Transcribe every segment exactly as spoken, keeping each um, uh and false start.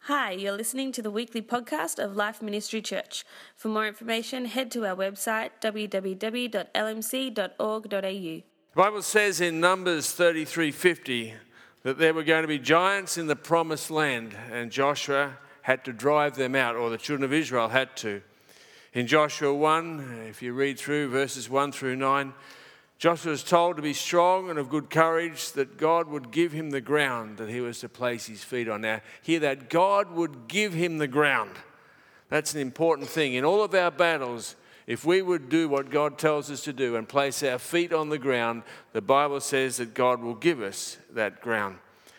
Hi, you're listening to the weekly podcast of Life Ministry Church. For more information, head to our website w w w dot l m c dot org dot a u. The Bible says in Numbers thirty-three fifty that there were going to be giants in the promised land, and Joshua had to drive them out, or the children of Israel had to. In Joshua one, if you read through verses one through nine, Joshua was told to be strong and of good courage, that God would give him the ground that he was to place his feet on. Now, hear that, God would give him the ground. That's an important thing. In all of our battles, if we would do what God tells us to do and place our feet on the ground, the Bible says that God will give us that ground.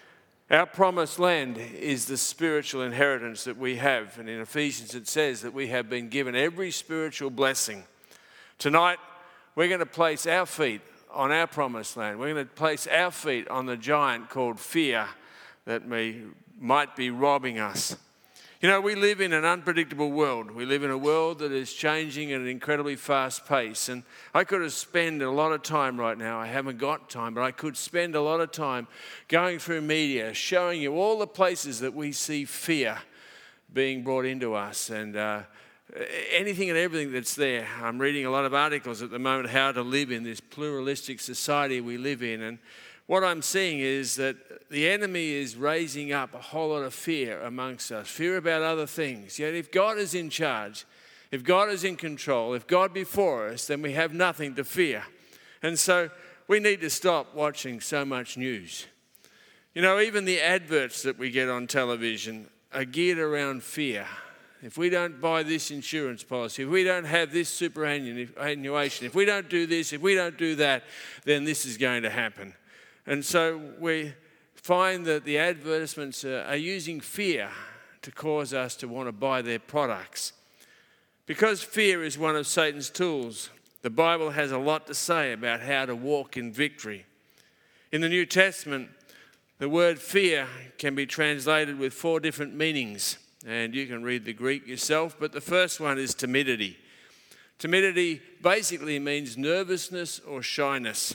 Our promised land is the spiritual inheritance that we have. And in Ephesians it says that we have been given every spiritual blessing. Tonight, we're going to place our feet on our promised land. We're going to place our feet on the giant called fear that may, might be robbing us. You know, we live in an unpredictable world. We live in a world that is changing at an incredibly fast pace. And I could have spent a lot of time right now. I haven't got time, but I could spend a lot of time going through media, showing you all the places that we see fear being brought into us, and uh, anything and everything that's there. I'm reading a lot of articles at the moment how to live in this pluralistic society we live in. And what I'm seeing is that the enemy is raising up a whole lot of fear amongst us, fear about other things. Yet if God is in charge, if God is in control, if God be for us, then we have nothing to fear. And so we need to stop watching so much news. You know, even the adverts that we get on television are geared around fear. If we don't buy this insurance policy, if we don't have this superannuation, if we don't do this, if we don't do that, then this is going to happen. And so we find that the advertisements are using fear to cause us to want to buy their products. Because fear is one of Satan's tools, the Bible has a lot to say about how to walk in victory. In the New Testament, the word fear can be translated with four different meanings. And you can read the Greek yourself, but the first one is timidity. Timidity basically means nervousness or shyness.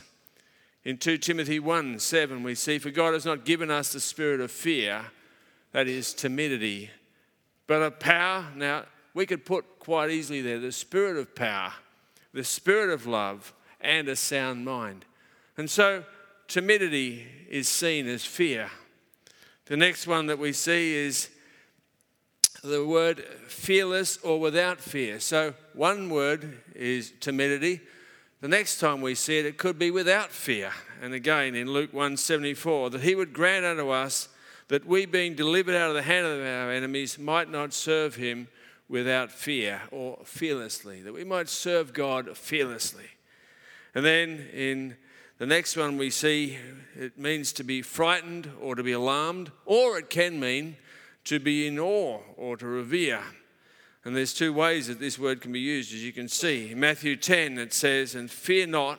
In two Timothy one seven we see, "For God has not given us the spirit of fear," that is timidity, "but of power." Now, we could put quite easily there the spirit of power, the spirit of love, and a sound mind. And so timidity is seen as fear. The next one that we see is the word fearless or without fear. So one word is timidity. The next time we see it, it could be without fear. And again in Luke one seventy-four, that he would grant unto us that we, being delivered out of the hand of our enemies, might not serve him without fear or fearlessly, that we might serve God fearlessly. And then in the next one we see it means to be frightened or to be alarmed, or it can mean to be in awe or to revere. And there's two ways that this word can be used, as you can see. In Matthew ten it says, "And fear not."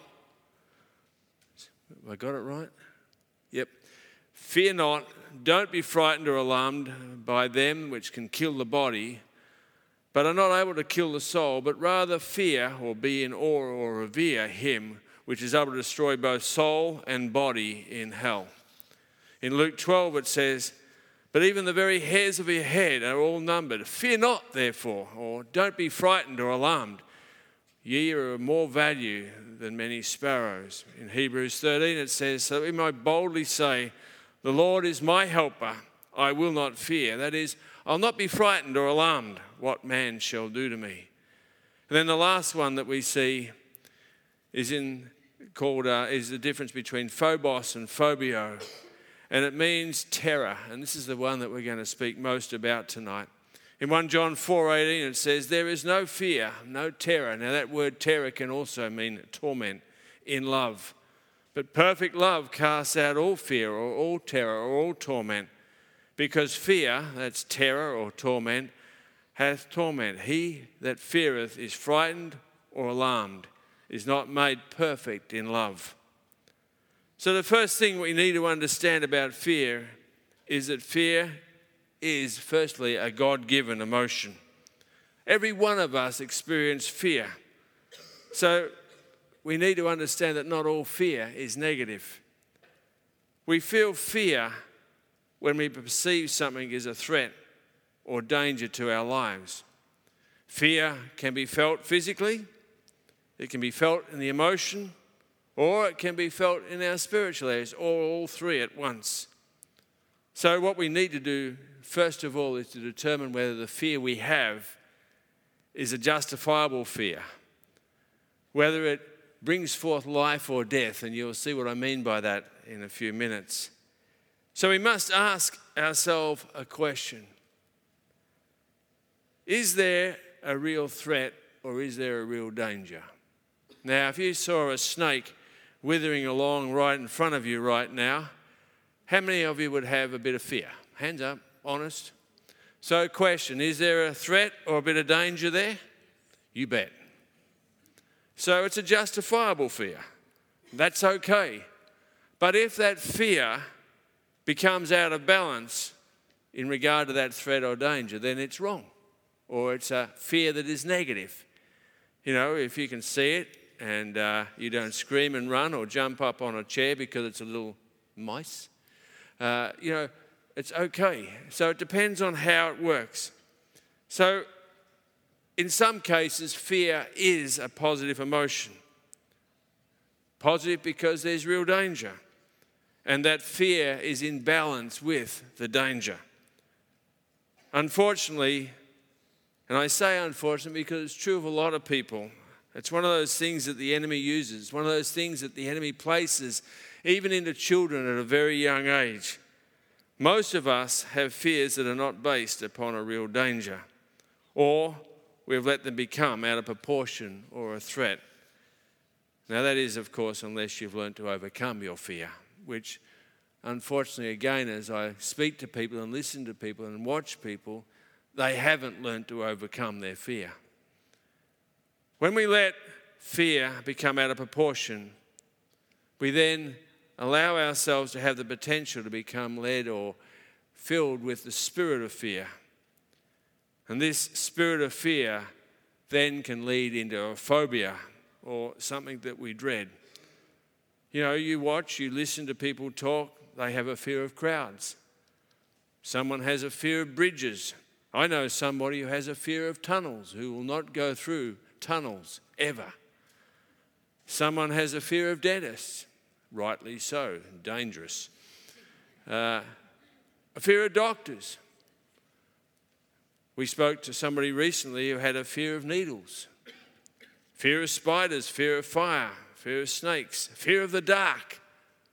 Have I got it right? Yep. "Fear not, don't be frightened or alarmed by them which can kill the body, but are not able to kill the soul, but rather fear or be in awe or revere him which is able to destroy both soul and body in hell." In Luke twelve it says, "But even the very hairs of your head are all numbered. Fear not, therefore," or "don't be frightened or alarmed. Ye are of more value than many sparrows." In Hebrews thirteen it says, "So that we might boldly say, the Lord is my helper, I will not fear." That is, I'll not be frightened or alarmed what man shall do to me. And then the last one that we see is in called uh, is the difference between phobos and phobio. And it means terror. And this is the one that we're going to speak most about tonight. In First John four eighteen it says, "There is no fear, no terror." Now that word terror can also mean torment in love. "But perfect love casts out all fear or all terror or all torment. Because fear," that's terror or torment, "hath torment. He that feareth is frightened or alarmed, is not made perfect in love." So the first thing we need to understand about fear is that fear is, firstly, a God-given emotion. Every one of us experience fear. So we need to understand that not all fear is negative. We feel fear when we perceive something as a threat. or danger to our lives. Fear can be felt physically, it can be felt in the emotion, or it can be felt in our spiritual areas, or all three at once. So what we need to do, first of all, is to determine whether the fear we have is a justifiable fear, whether it brings forth life or death, and you'll see what I mean by that in a few minutes. So we must ask ourselves a question. Is there a real threat or is there a real danger? Now, if you saw a snake withering along right in front of you right now, how many of you would have a bit of fear? Hands up, honest. So question, is there a threat or a bit of danger there? You bet. So it's a justifiable fear. That's okay. But if that fear becomes out of balance in regard to that threat or danger, then it's wrong. Or it's a fear that is negative. You know, if you can see it and uh, you don't scream and run or jump up on a chair because it's a little mice, uh, you know, it's okay. So it depends on how it works. So in some cases, fear is a positive emotion. Positive because there's real danger. And that fear is in balance with the danger. Unfortunately, and I say unfortunately because it's true of a lot of people, it's one of those things that the enemy uses, one of those things that the enemy places even into children at a very young age. Most of us have fears that are not based upon a real danger, or we've let them become out of proportion or a threat. Now that is, of course, unless you've learned to overcome your fear, which unfortunately, again, as I speak to people and listen to people and watch people, they haven't learned to overcome their fear. When we let fear become out of proportion, we then allow ourselves to have the potential to become led or filled with the spirit of fear. And this spirit of fear then can lead into a phobia or something that we dread. You know, you watch, you listen to people talk, they have a fear of crowds. Someone has a fear of bridges. I know somebody who has a fear of tunnels, who will not go through tunnels ever. Someone has a fear of dentists, rightly so, dangerous. Uh, a fear of doctors. We spoke to somebody recently who had a fear of needles, fear of spiders, fear of fire, fear of snakes, fear of the dark.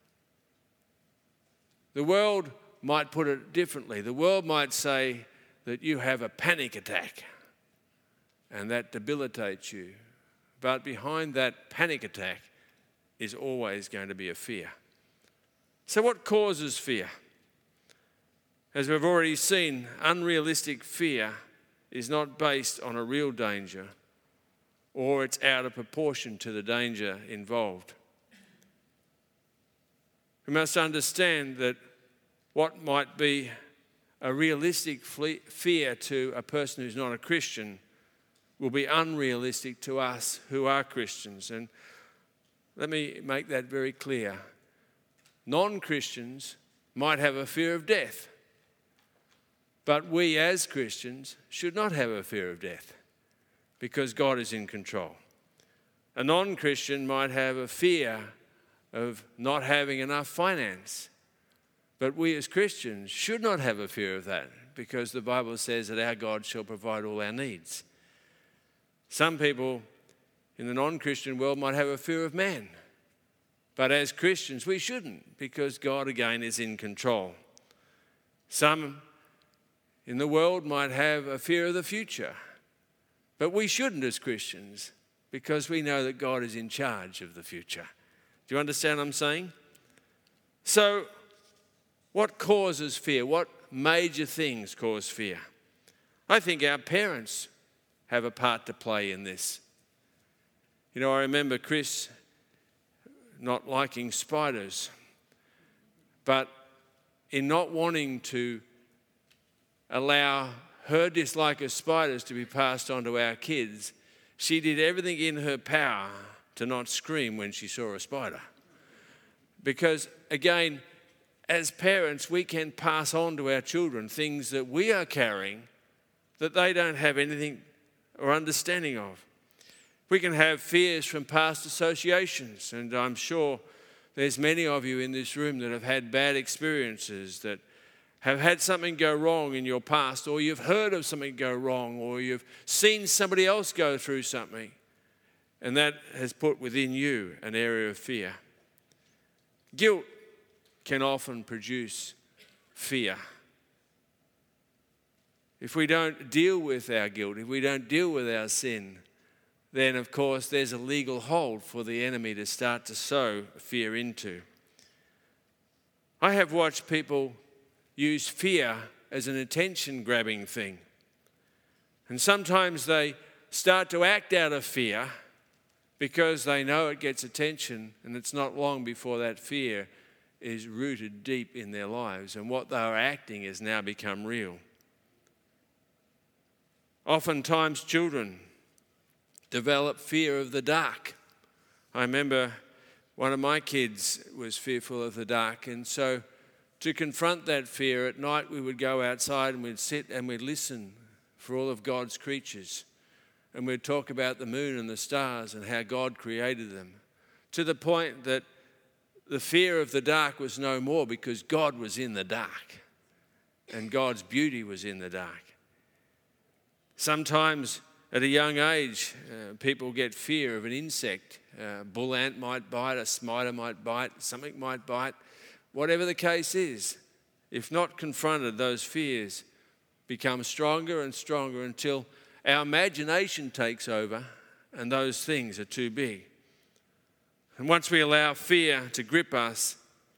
The world might put it differently. The world might say that you have a panic attack and that debilitates you. But behind that panic attack is always going to be a fear. So what causes fear? As we've already seen, unrealistic fear is not based on a real danger, or it's out of proportion to the danger involved. We must understand that what might be a realistic fear to a person who's not a Christian will be unrealistic to us who are Christians. And let me make that very clear. Non-Christians might have a fear of death, but we as Christians should not have a fear of death because God is in control. A non-Christian might have a fear of not having enough finance, but we as Christians should not have a fear of that because the Bible says that our God shall provide all our needs. Some people in the non-Christian world might have a fear of man, but as Christians we shouldn't because God again is in control. Some in the world might have a fear of the future, but we shouldn't as Christians because we know that God is in charge of the future. Do you understand what I'm saying? So, what causes fear? What major things cause fear? I think our parents have a part to play in this. You know, I remember Chris not liking spiders, but in not wanting to allow her dislike of spiders to be passed on to our kids, she did everything in her power to not scream when she saw a spider. Because, again, as parents, we can pass on to our children things that we are carrying that they don't have anything or understanding of. We can have fears from past associations, and I'm sure there's many of you in this room that have had bad experiences, that have had something go wrong in your past, or you've heard of something go wrong, or you've seen somebody else go through something, and that has put within you an area of fear. Guilt can often produce fear. If we don't deal with our guilt, if we don't deal with our sin, then of course there's a legal hold for the enemy to start to sow fear into. I have watched people use fear as an attention-grabbing thing. And sometimes they start to act out of fear because they know it gets attention, and it's not long before that fear is rooted deep in their lives, and what they are acting has now become real. Oftentimes children develop fear of the dark. I remember one of my kids was fearful of the dark, and so to confront that fear, at night we would go outside and we'd sit and we'd listen for all of God's creatures. And we'd talk about the moon and the stars and how God created them, to the point that the fear of the dark was no more because God was in the dark and God's beauty was in the dark. Sometimes at a young age, uh, people get fear of an insect. A bull ant might bite, a spider might bite, something might bite. Whatever the case is, if not confronted, those fears become stronger and stronger until our imagination takes over and those things are too big. And once we allow fear to grip us,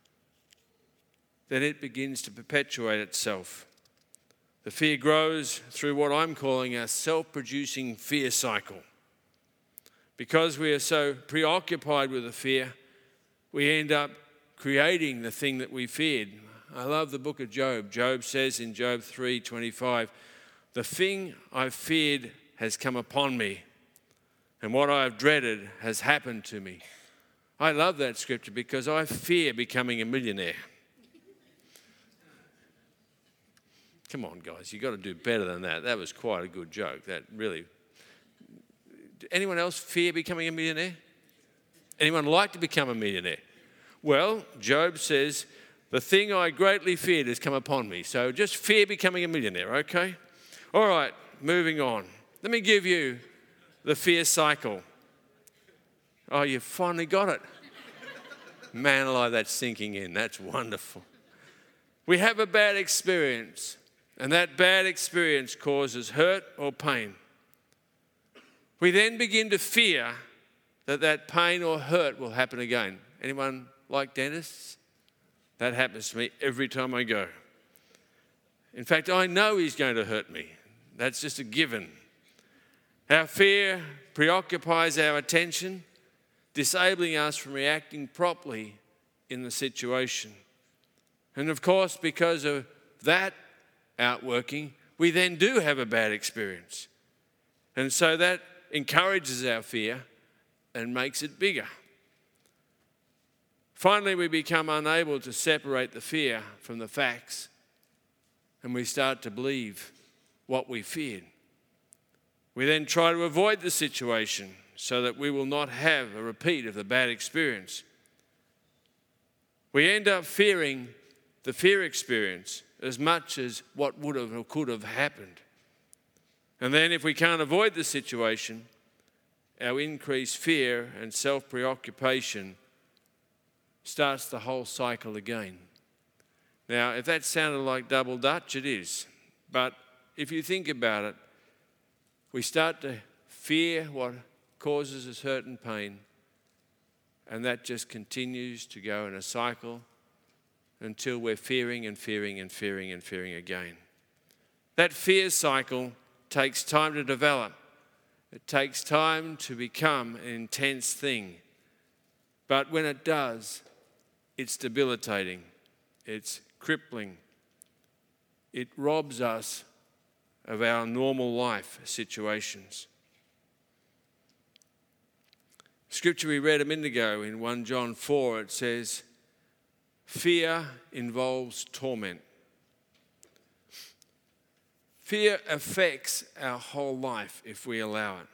then it begins to perpetuate itself. The fear grows through what I'm calling a self-producing fear cycle. Because we are so preoccupied with the fear, we end up creating the thing that we feared. I love the book of Job. Job says in Job three twenty-five, "The thing I feared has come upon me, and what I have dreaded has happened to me." I love that scripture because I fear becoming a millionaire. Come on, guys, you've got to do better than that. That was quite a good joke. That really... Anyone else fear becoming a millionaire? Anyone like to become a millionaire? Well, Job says, "The thing I greatly feared has come upon me." So just fear becoming a millionaire, okay? All right, moving on. Let me give you the fear cycle. Oh, you finally got it. Man alive, that's sinking in. That's wonderful. We have a bad experience, and that bad experience causes hurt or pain. We then begin to fear that that pain or hurt will happen again. Anyone like dentists? That happens to me every time I go. In fact, I know he's going to hurt me. That's just a given. Our fear preoccupies our attention, disabling us from reacting properly in the situation. And of course, because of that outworking, we then do have a bad experience. And so that encourages our fear and makes it bigger. Finally, we become unable to separate the fear from the facts, and we start to believe what we feared. We then try to avoid the situation so that we will not have a repeat of the bad experience. We end up fearing the fear experience as much as what would have or could have happened. And then if we can't avoid the situation, our increased fear and self-preoccupation starts the whole cycle again. Now, if that sounded like double Dutch, it is. But if you think about it, we start to fear what causes us hurt and pain, and that just continues to go in a cycle until we're fearing and fearing and fearing and fearing again. That fear cycle takes time to develop. It takes time to become an intense thing. But when it does, it's debilitating. It's crippling. It robs us of our normal life situations. Scripture we read a minute ago in First John four, it says, "Fear involves torment." Fear affects our whole life if we allow it.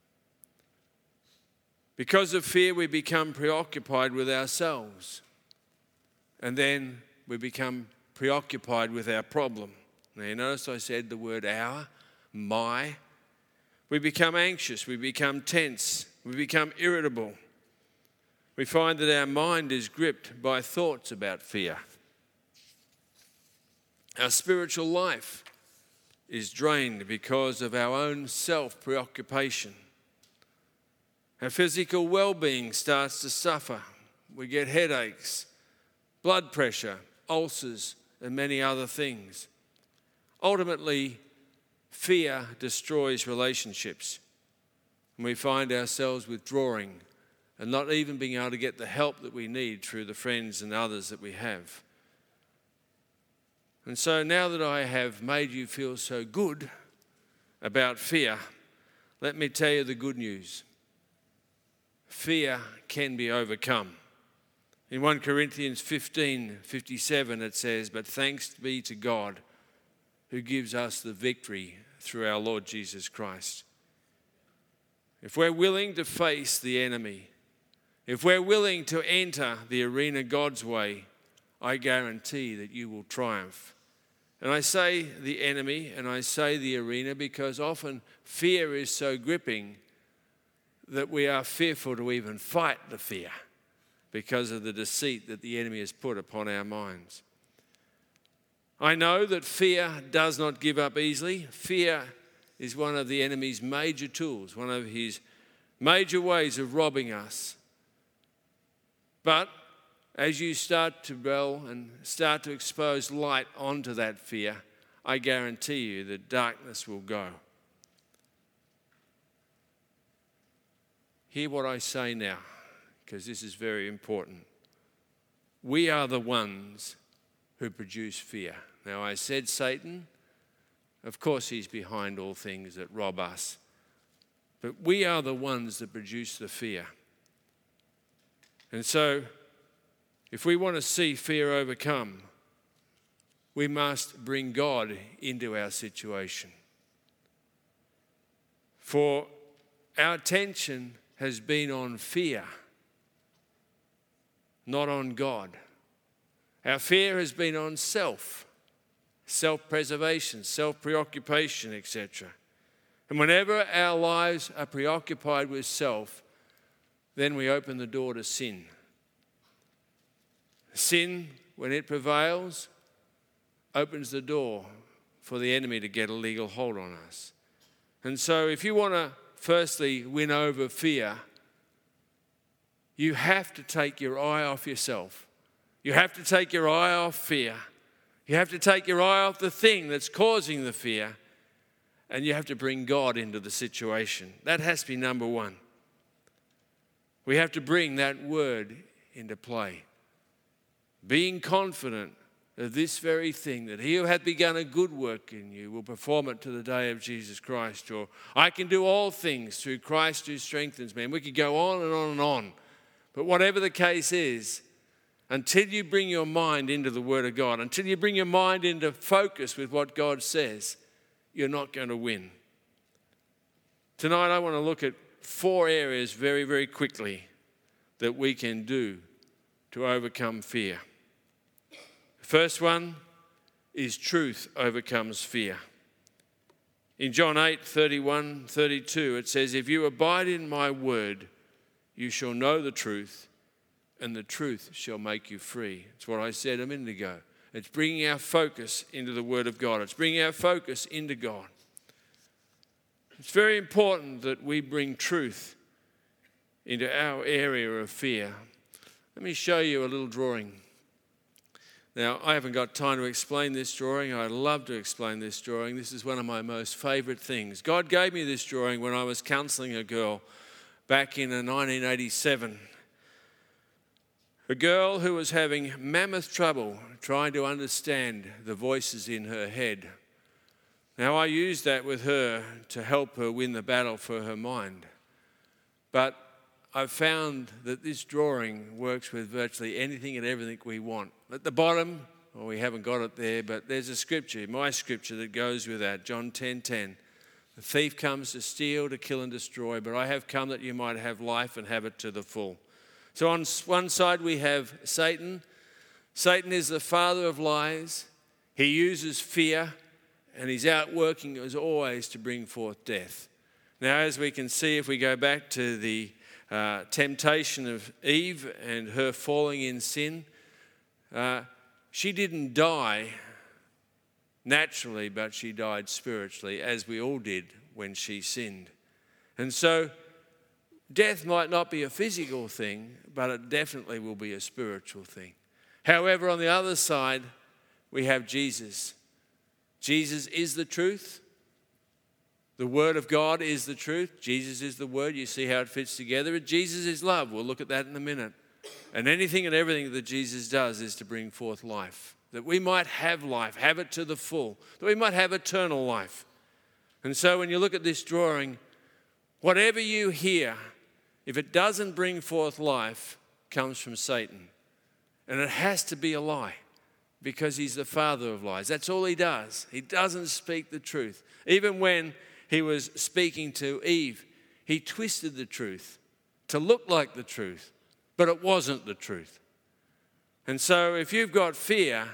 Because of fear, we become preoccupied with ourselves. And then we become preoccupied with our problem. Now, you notice I said the word our, my. We become anxious, we become tense, we become irritable. We find that our mind is gripped by thoughts about fear. Our spiritual life is drained because of our own self-preoccupation. Our physical well-being starts to suffer. We get headaches, blood pressure, ulcers, and many other things. Ultimately, fear destroys relationships, and we find ourselves withdrawing and not even being able to get the help that we need through the friends and others that we have. And so now that I have made you feel so good about fear, let me tell you the good news. Fear can be overcome. In First Corinthians fifteen fifty-seven it says, "But thanks be to God who gives us the victory through our Lord Jesus Christ." If we're willing to face the enemy, if we're willing to enter the arena God's way, I guarantee that you will triumph. And I say the enemy and I say the arena because often fear is so gripping that we are fearful to even fight the fear because of the deceit that the enemy has put upon our minds. I know that fear does not give up easily. Fear is one of the enemy's major tools, one of his major ways of robbing us. But as you start to dwell and start to expose light onto that fear, I guarantee you that darkness will go. Hear what I say now, because this is very important. We are the ones who produce fear. Now, I said Satan. Of course, he's behind all things that rob us. But we are the ones that produce the fear. And so, if we want to see fear overcome, we must bring God into our situation. For our attention has been on fear, not on God. Our fear has been on self, self-preservation, self-preoccupation, et cetera. And whenever our lives are preoccupied with self, then we open the door to sin. Sin, when it prevails, opens the door for the enemy to get a legal hold on us. And so if you want to firstly win over fear, you have to take your eye off yourself. You have to take your eye off fear. You have to take your eye off the thing that's causing the fear, and you have to bring God into the situation. That has to be number one. We have to bring that word into play. Being confident of this very thing, that he who hath begun a good work in you will perform it to the day of Jesus Christ. Or I can do all things through Christ who strengthens me. And we could go on and on and on. But whatever the case is, until you bring your mind into the Word of God, until you bring your mind into focus with what God says, you're not going to win. Tonight I want to look at four areas very, very quickly that we can do to overcome fear. The first one is truth overcomes fear. In John eight, thirty-one, thirty-two, it says, "If you abide in my word, you shall know the truth, and the truth shall make you free." It's what I said a minute ago. It's bringing our focus into the Word of God. It's bringing our focus into God. It's very important that we bring truth into our area of fear. Let me show you a little drawing. Now, I haven't got time to explain this drawing. I'd love to explain this drawing. This is one of my most favourite things. God gave me this drawing when I was counselling a girl back in nineteen eighty-seven. A girl who was having mammoth trouble trying to understand the voices in her head. Now, I used that with her to help her win the battle for her mind. But I've found that this drawing works with virtually anything and everything we want. At the bottom, Well, we haven't got it there, but there's a scripture, my scripture, that goes with that. John ten ten. The thief comes to steal, to kill and destroy, but I have come that you might have life and have it to the full. So on one side we have Satan. Satan is the father of lies. He uses fear, and he's out working as always to bring forth death. Now, as we can see, if we go back to the uh, temptation of Eve and her falling in sin, uh, she didn't die naturally, but she died spiritually, as we all did when she sinned. And so death might not be a physical thing, but it definitely will be a spiritual thing. However, on the other side, we have Jesus. Jesus is the truth. The Word of God is the truth. Jesus is the Word. You see how it fits together. Jesus is love. We'll look at that in a minute. And anything and everything that Jesus does is to bring forth life, that we might have life, have it to the full, that we might have eternal life. And so when you look at this drawing, whatever you hear, if it doesn't bring forth life, comes from Satan. And it has to be a lie, because he's the father of lies. That's all he does. He doesn't speak the truth. Even when he was speaking to Eve, he twisted the truth to look like the truth, but it wasn't the truth. And so if you've got fear,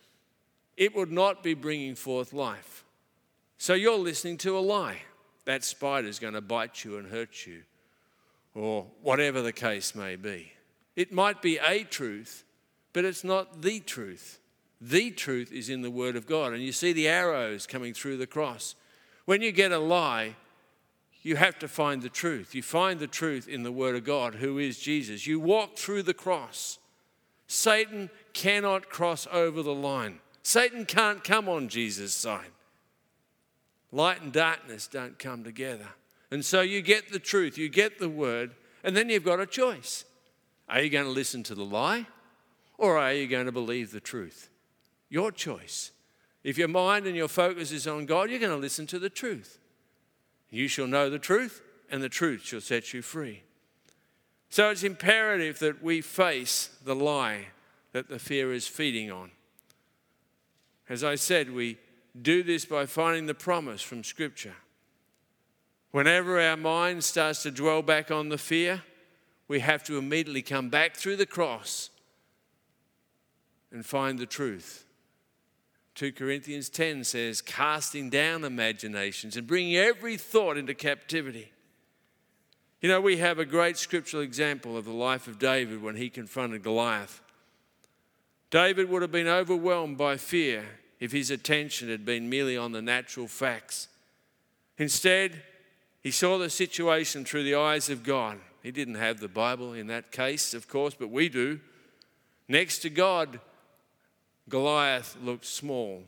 it would not be bringing forth life. So you're listening to a lie. That spider's going to bite you and hurt you, or whatever the case may be. It might be a truth, but it's not the truth. The truth is in the Word of God. And you see the arrows coming through the cross. When you get a lie, you have to find the truth. You find the truth in the Word of God, who is Jesus. You walk through the cross. Satan cannot cross over the line. Satan can't come on Jesus' side. Light and darkness don't come together. And so you get the truth, you get the Word, and then you've got a choice. Are you going to listen to the lie, or are you going to believe the truth? Your choice. If your mind and your focus is on God, you're going to listen to the truth. You shall know the truth, and the truth shall set you free. So it's imperative that we face the lie that the fear is feeding on. As I said, we do this by finding the promise from Scripture. Whenever our mind starts to dwell back on the fear, we have to immediately come back through the cross and find the truth. Second Corinthians ten says, casting down imaginations and bringing every thought into captivity. You know, we have a great scriptural example of the life of David when he confronted Goliath. David would have been overwhelmed by fear if his attention had been merely on the natural facts. Instead, he saw the situation through the eyes of God. He didn't have the Bible in that case, of course, but we do. Next to God, Goliath looked small.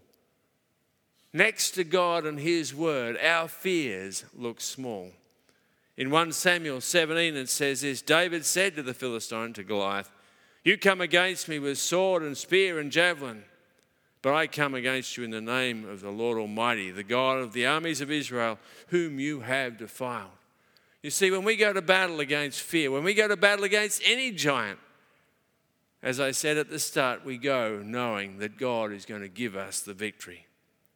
Next to God and His Word, our fears look small. In First Samuel seventeen it says this, David said to the Philistine, to Goliath, you come against me with sword and spear and javelin, but I come against you in the name of the Lord Almighty, the God of the armies of Israel, whom you have defiled. You see, when we go to battle against fear, when we go to battle against any giant, as I said at the start, we go knowing that God is going to give us the victory.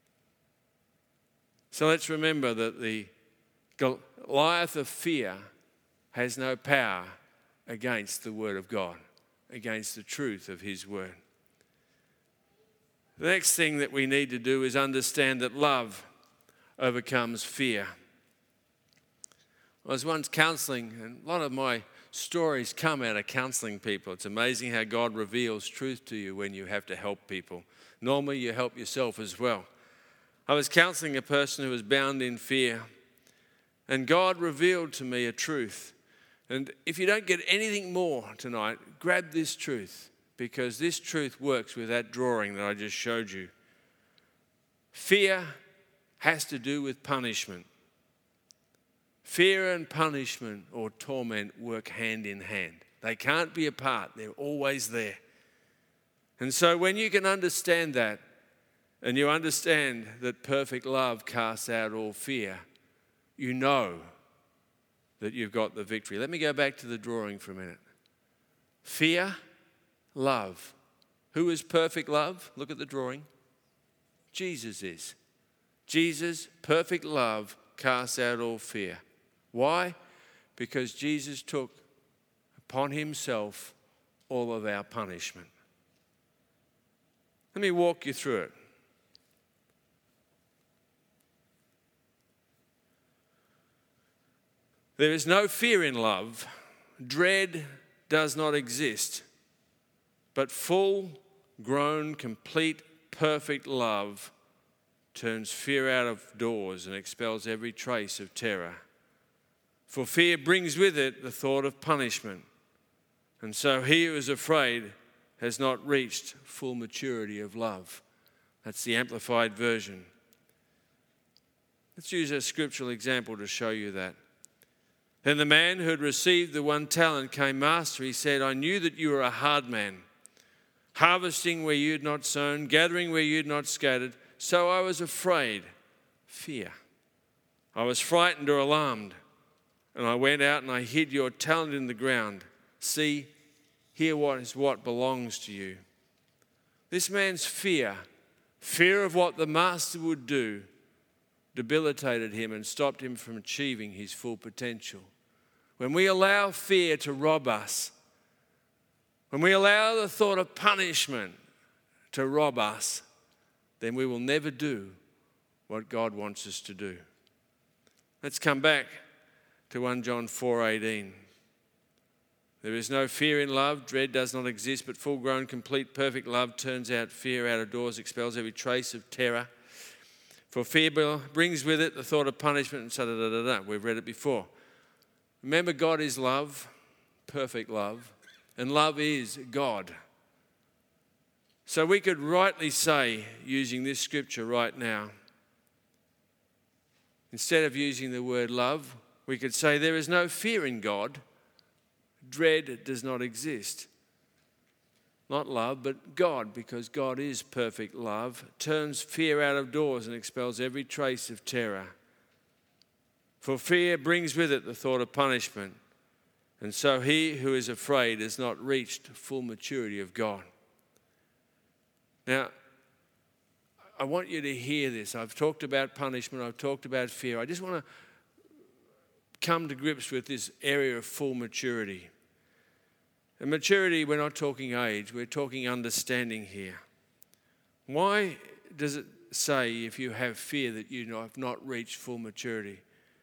So let's remember that the Goliath of fear has no power against the Word of God, against the truth of His Word. The next thing that we need to do is understand that love overcomes fear. I was once counselling, and a lot of my stories come out of counselling people. It's amazing how God reveals truth to you when you have to help people. Normally you help yourself as well. I was counselling a person who was bound in fear, and God revealed to me a truth. And if you don't get anything more tonight, grab this truth, because this truth works with that drawing that I just showed you. Fear has to do with punishment. Fear and punishment or torment work hand in hand. They can't be apart. They're always there. And so when you can understand that, and you understand that perfect love casts out all fear, you know that you've got the victory. Let me go back to the drawing for a minute. Fear, love. Who is perfect love? Look at the drawing. Jesus is. Jesus, perfect love, casts out all fear. Why? Because Jesus took upon himself all of our punishment. Let me walk you through it. There is no fear in love. Dread does not exist. But full, grown, complete, perfect love turns fear out of doors and expels every trace of terror. For fear brings with it the thought of punishment. And so he who is afraid has not reached full maturity of love. That's the Amplified Version. Let's use a scriptural example to show you that. Then the man who had received the one talent came, Master, he said, I knew that you were a hard man, harvesting where you had not sown, gathering where you had not scattered. So I was afraid, fear. I was frightened or alarmed, and I went out and I hid your talent in the ground. See, here what is what belongs to you. This man's fear, fear of what the master would do, debilitated him and stopped him from achieving his full potential. When we allow fear to rob us, when we allow the thought of punishment to rob us, then we will never do what God wants us to do. Let's come back to First John four eighteen. There is no fear in love. Dread does not exist, but full-grown, complete, perfect love turns out fear out of doors, expels every trace of terror. For fear brings with it the thought of punishment and so da da da da. We've read it before. Remember, God is love, perfect love, and love is God. So we could rightly say, using this scripture right now, instead of using the word love, we could say there is no fear in God. Dread does not exist. Not love, but God, because God is perfect love, turns fear out of doors and expels every trace of terror. For fear brings with it the thought of punishment, and so he who is afraid has not reached full maturity of God. Now, I want you to hear this. I've talked about punishment, I've talked about fear. I just want to come to grips with this area of full maturity. And maturity, we're not talking age, we're talking understanding here. Why does it say if you have fear that you have not reached full maturity?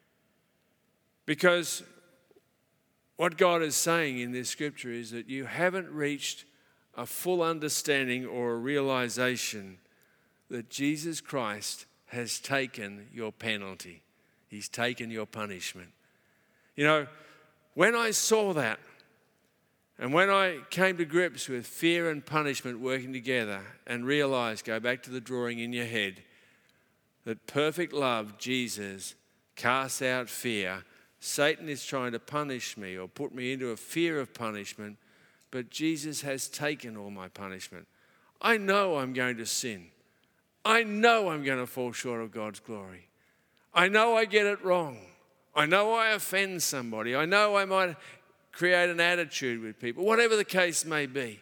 Because what God is saying in this scripture is that you haven't reached a full understanding or a realization that Jesus Christ has taken your penalty. He's taken your punishment. You know, when I saw that, and when I came to grips with fear and punishment working together and realized, go back to the drawing in your head, that perfect love, Jesus, casts out fear. Satan is trying to punish me or put me into a fear of punishment, but Jesus has taken all my punishment. I know I'm going to sin. I know I'm going to fall short of God's glory. I know I get it wrong. I know I offend somebody. I know I might create an attitude with people, whatever the case may be.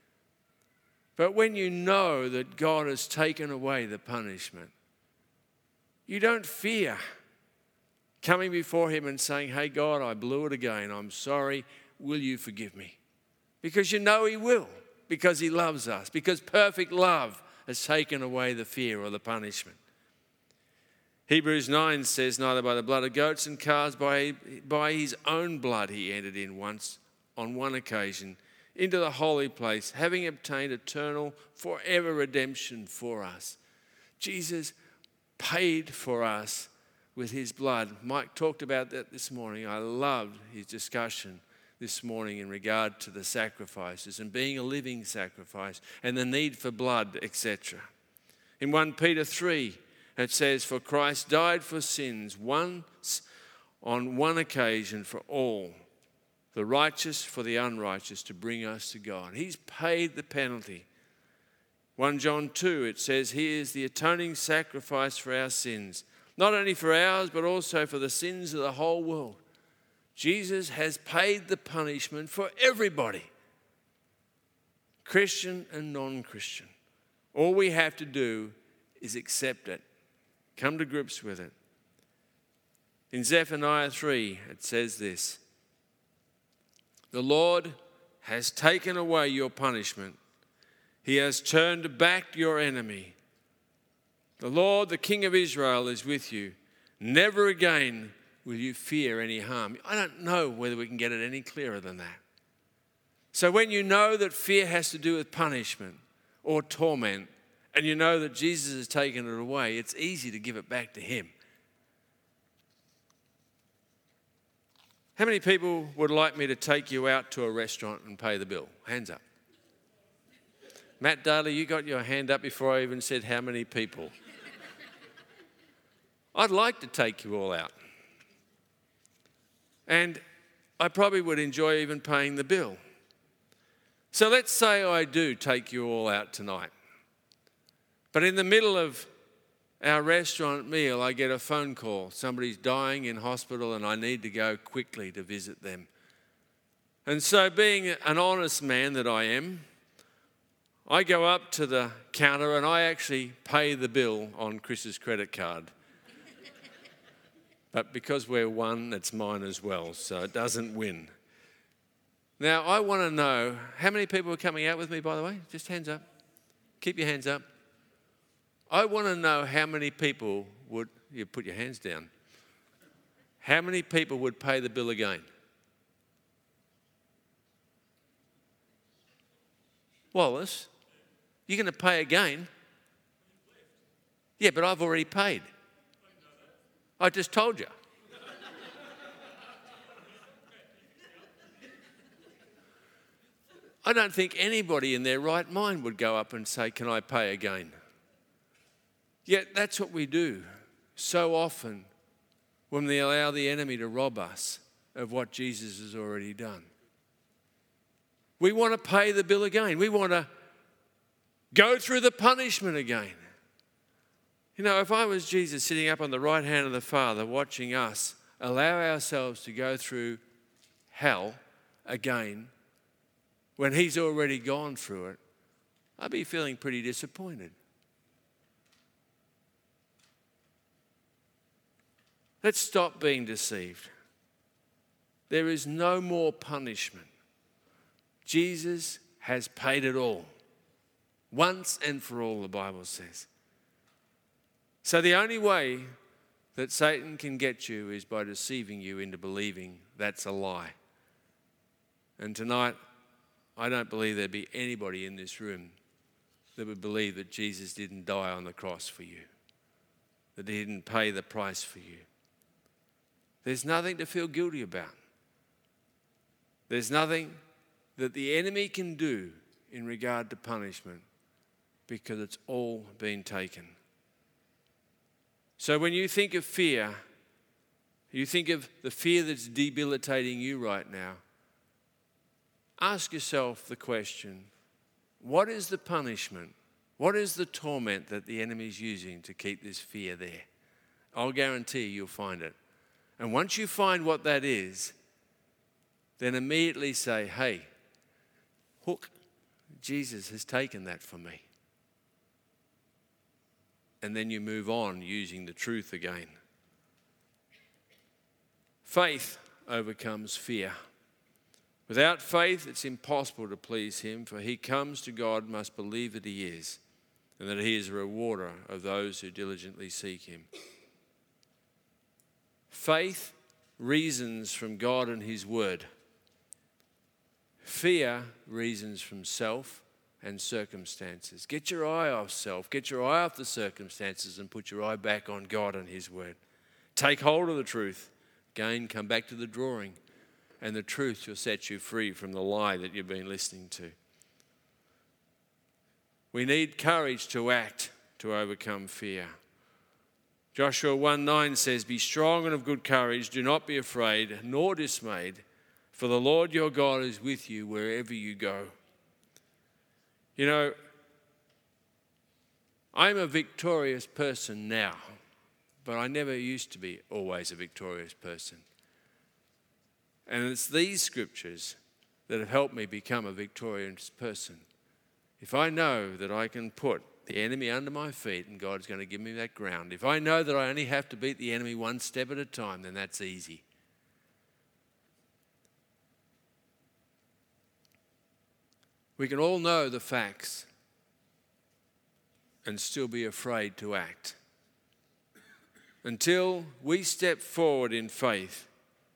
But when you know that God has taken away the punishment, you don't fear coming before him and saying, hey, God, I blew it again. I'm sorry. Will you forgive me? Because you know he will, because he loves us, because perfect love has taken away the fear or the punishment. Hebrews nine says, neither by the blood of goats and calves, by, by his own blood he entered in once, on one occasion, into the holy place, having obtained eternal, forever redemption for us. Jesus paid for us with his blood. Mike talked about that this morning. I loved his discussion this morning in regard to the sacrifices and being a living sacrifice and the need for blood, et cetera. In First Peter three, it says, for Christ died for sins once on one occasion for all, the righteous for the unrighteous, to bring us to God. He's paid the penalty. First John two, it says, he is the atoning sacrifice for our sins, not only for ours, but also for the sins of the whole world. Jesus has paid the punishment for everybody. Christian and non-Christian. All we have to do is accept it, come to grips with it. In Zephaniah three, it says this: "The Lord has taken away your punishment. He has turned back your enemy. The Lord, the King of Israel, is with you. Never again will you fear any harm." I don't know whether we can get it any clearer than that. So when you know that fear has to do with punishment or torment, and you know that Jesus has taken it away, it's easy to give it back to him. How many people would like me to take you out to a restaurant and pay the bill? Hands up. Matt Daly, you got your hand up before I even said how many people. I'd like to take you all out. And I probably would enjoy even paying the bill. So let's say I do take you all out tonight. But in the middle of our restaurant meal, I get a phone call. Somebody's dying in hospital and I need to go quickly to visit them. And so being an honest man that I am, I go up to the counter and I actually pay the bill on Chris's credit card. But because we're one, it's mine as well, so it doesn't win. Now, I want to know, how many people are coming out with me, by the way? Just hands up. Keep your hands up. I want to know how many people would, you put your hands down, how many people would pay the bill again? Wallace, you're going to pay again? Yeah, but I've already paid. I just told you. I don't think anybody in their right mind would go up and say, "Can I pay again?" Yet that's what we do so often when we allow the enemy to rob us of what Jesus has already done. We want to pay the bill again. We want to go through the punishment again. You know, if I was Jesus sitting up on the right hand of the Father watching us allow ourselves to go through hell again when he's already gone through it, I'd be feeling pretty disappointed. Let's stop being deceived. There is no more punishment. Jesus has paid it all. Once and for all, the Bible says. So the only way that Satan can get you is by deceiving you into believing that's a lie. And tonight, I don't believe there'd be anybody in this room that would believe that Jesus didn't die on the cross for you, that he didn't pay the price for you. There's nothing to feel guilty about. There's nothing that the enemy can do in regard to punishment because it's all been taken. So when you think of fear, you think of the fear that's debilitating you right now, ask yourself the question, what is the punishment? What is the torment that the enemy's using to keep this fear there? I'll guarantee you'll find it. And once you find what that is, then immediately say, "Hey, hook, Jesus has taken that for me." And then you move on using the truth again. Faith overcomes fear. Without faith, it's impossible to please him, for he comes to God must believe that he is, and that he is a rewarder of those who diligently seek him. Faith reasons from God and his word. Fear reasons from self and circumstances. Get your eye off self, get your eye off the circumstances and put your eye back on God and his word. Take hold of the truth. Again, come back to the drawing, and the truth will set you free from the lie that you've been listening to. We need courage to act to overcome fear. Joshua one nine says, "Be strong and of good courage, do not be afraid nor dismayed, for the Lord your God is with you wherever you go." You know, I'm a victorious person now, but I never used to be always a victorious person. And it's these scriptures that have helped me become a victorious person. if I know that I can put the enemy under my feet and God's going to give me that ground, if I know that I only have to beat the enemy one step at a time, then that's easy. We can all know the facts and still be afraid to act. Until we step forward in faith,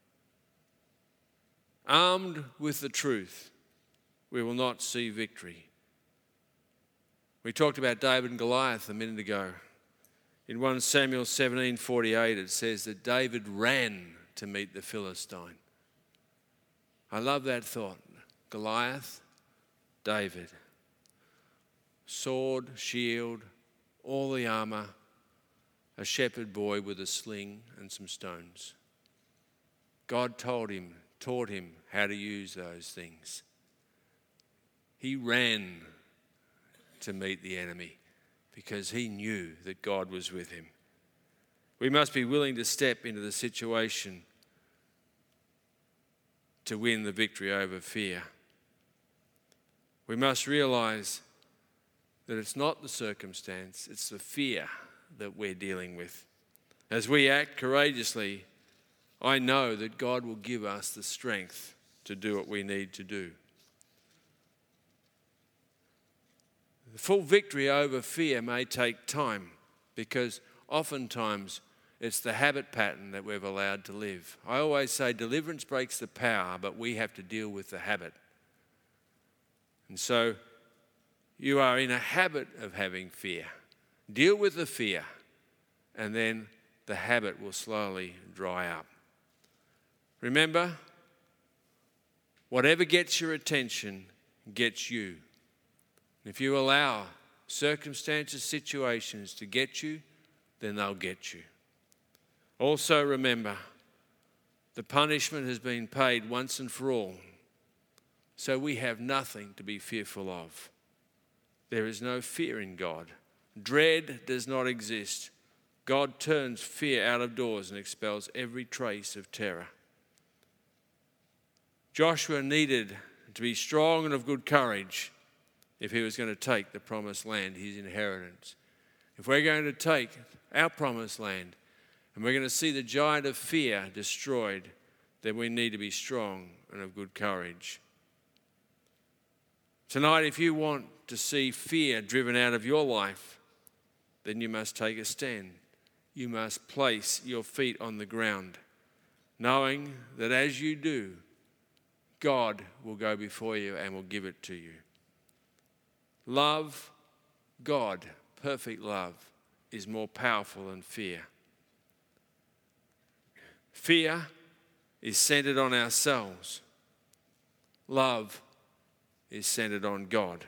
armed with the truth, we will not see victory. We talked about David and Goliath a minute ago. In First Samuel seventeen forty-eight, it says that David ran to meet the Philistine. I love that thought. Goliath, David. Sword, shield, all the armour, a shepherd boy with a sling and some stones. God told him, taught him how to use those things. He ran to meet the enemy because he knew that God was with him. We must be willing to step into the situation to win the victory over fear. We must realise that it's not the circumstance, it's the fear that we're dealing with. As we act courageously, I know that God will give us the strength to do what we need to do. The full victory over fear may take time because oftentimes it's the habit pattern that we've allowed to live. I always say deliverance breaks the power, but we have to deal with the habit. And so you are in a habit of having fear. Deal with the fear, and then the habit will slowly dry up. Remember, whatever gets your attention gets you. If you allow circumstances, situations to get you, then they'll get you. Also remember, the punishment has been paid once and for all, so we have nothing to be fearful of. There is no fear in God. Dread does not exist. God turns fear out of doors and expels every trace of terror. Joshua needed to be strong and of good courage if he was going to take the promised land, his inheritance. If we're going to take our promised land and we're going to see the giant of fear destroyed, then we need to be strong and of good courage. Tonight, if you want to see fear driven out of your life, then you must take a stand. You must place your feet on the ground, knowing that as you do, God will go before you and will give it to you. Love, God, perfect love, is more powerful than fear. Fear is centered on ourselves. Love is centered on God.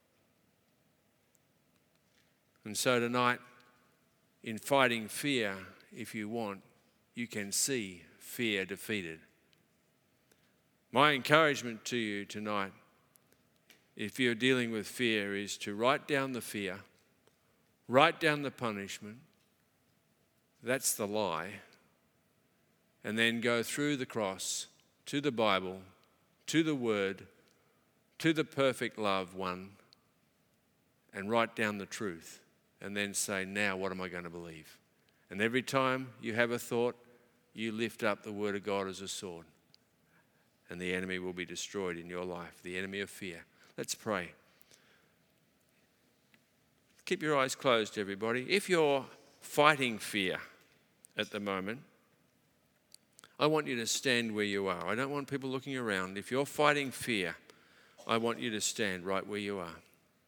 And so tonight, in fighting fear, if you want, you can see fear defeated. My encouragement to you tonight, if you're dealing with fear, is to write down the fear, write down the punishment, that's the lie, and then go through the cross, to the Bible, to the Word, to the perfect love one, and write down the truth, and then say, now what am I going to believe? And every time you have a thought, you lift up the Word of God as a sword, and the enemy will be destroyed in your life, the enemy of fear. Let's pray. Keep your eyes closed, everybody. If you're fighting fear at the moment, I want you to stand where you are. I don't want people looking around. If you're fighting fear, I want you to stand right where you are.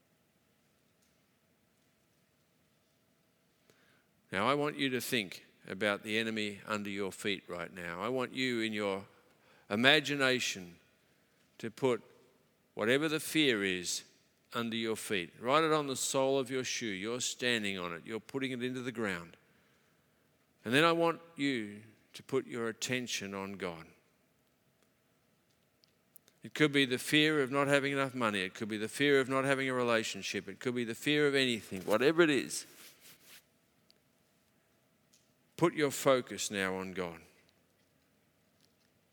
Now, I want you to think about the enemy under your feet right now. I want you in your imagination to put whatever the fear is under your feet. Write it on the sole of your shoe. You're standing on it. You're putting it into the ground. And then I want you to put your attention on God. It could be the fear of not having enough money. It could be the fear of not having a relationship. It could be the fear of anything. Whatever it is, put your focus now on God.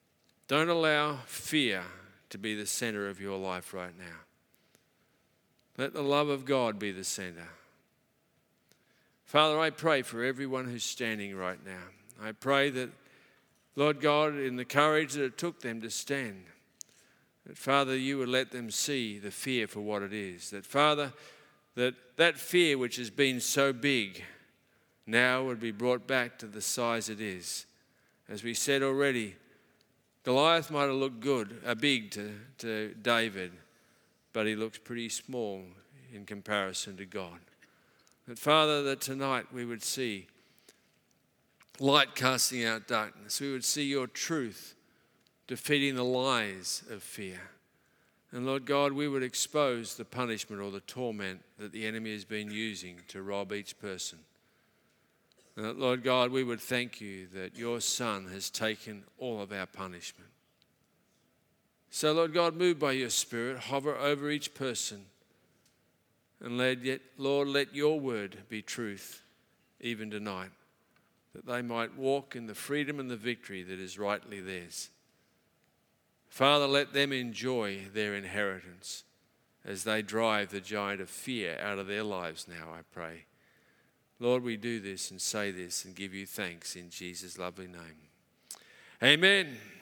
Don't allow fear to be the center of your life right now. Let the love of God be the centre. Father, I pray for everyone who's standing right now. I pray that, Lord God, in the courage that it took them to stand, that, Father, you would let them see the fear for what it is. That, Father, that that fear which has been so big now would be brought back to the size it is. As we said already, Goliath might have looked good, uh, big to, to David, but he looks pretty small in comparison to God. That, Father, that tonight we would see light casting out darkness. We would see your truth defeating the lies of fear. And Lord God, we would expose the punishment or the torment that the enemy has been using to rob each person. And that, Lord God, we would thank you that your Son has taken all of our punishment. So, Lord God, move by your Spirit, hover over each person. And let yet, Lord, let your word be truth even tonight, that they might walk in the freedom and the victory that is rightly theirs. Father, let them enjoy their inheritance as they drive the giant of fear out of their lives now, I pray. Lord, we do this and say this and give you thanks in Jesus' lovely name. Amen.